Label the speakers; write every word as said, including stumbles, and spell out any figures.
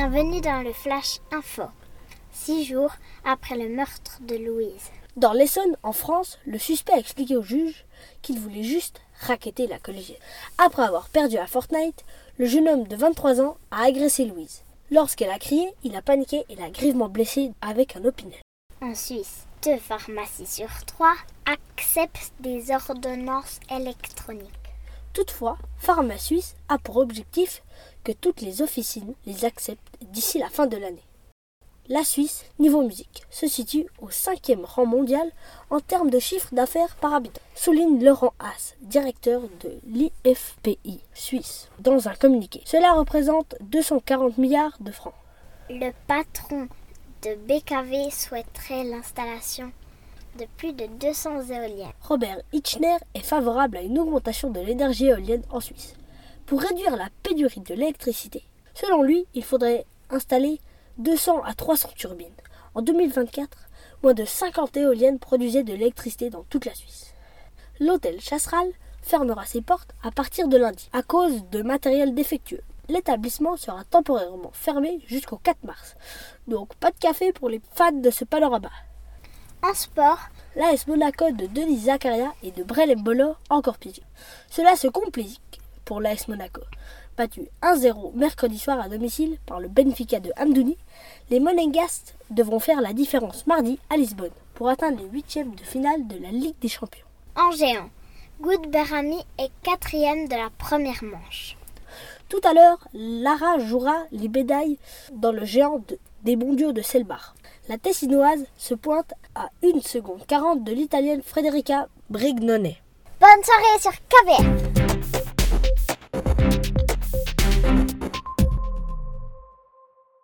Speaker 1: Bienvenue dans le Flash Info, six jours après le meurtre de Louise.
Speaker 2: Dans l'Essonne, en France, le suspect a expliqué au juge qu'il voulait juste racketter la collégienne. Après avoir perdu à Fortnite, le jeune homme de vingt-trois ans a agressé Louise. Lorsqu'elle a crié, il a paniqué et l'a grièvement blessée avec un opinel.
Speaker 1: En Suisse, deux pharmacies sur trois acceptent des ordonnances électroniques.
Speaker 2: Toutefois, Pharma Suisse a pour objectif que toutes les officines les acceptent d'ici la fin de l'année. La Suisse, niveau musique, se situe au cinquième rang mondial en termes de chiffre d'affaires par habitant, souligne Laurent Haas, directeur de l'I F P I suisse, dans un communiqué. Cela représente deux cent quarante milliards de francs.
Speaker 1: Le patron de B K V souhaiterait l'installation de plus de deux cents éoliennes.
Speaker 2: Robert Hitchner est favorable à une augmentation de l'énergie éolienne en Suisse. Pour réduire la pénurie de l'électricité, selon lui, il faudrait installer deux cents à trois cents turbines. En deux mille vingt-quatre, moins de cinquante éoliennes produisaient de l'électricité dans toute la Suisse. L'hôtel Chasseral fermera ses portes à partir de lundi à cause de matériel défectueux. L'établissement sera temporairement fermé jusqu'au quatre mars. Donc pas de café pour les fans de ce panorama.
Speaker 1: En sport,
Speaker 2: l'A S Monaco de Denis Zakaria et de Brel Mbolo encore piégé. Cela se complique pour l'A S Monaco. Battu un zéro mercredi soir à domicile par le Benfica de Amdouni, les Monégasques devront faire la différence mardi à Lisbonne pour atteindre les huitièmes de finale de la Ligue des Champions.
Speaker 1: En géant, Good Berami est quatrième de la première manche.
Speaker 2: Tout à l'heure, Lara jouera les médailles dans le géant de, des mondiaux de Selbar. La Tessinoise se pointe à une seconde quarante de l'Italienne Federica Brignone.
Speaker 1: Bonne soirée sur K V R.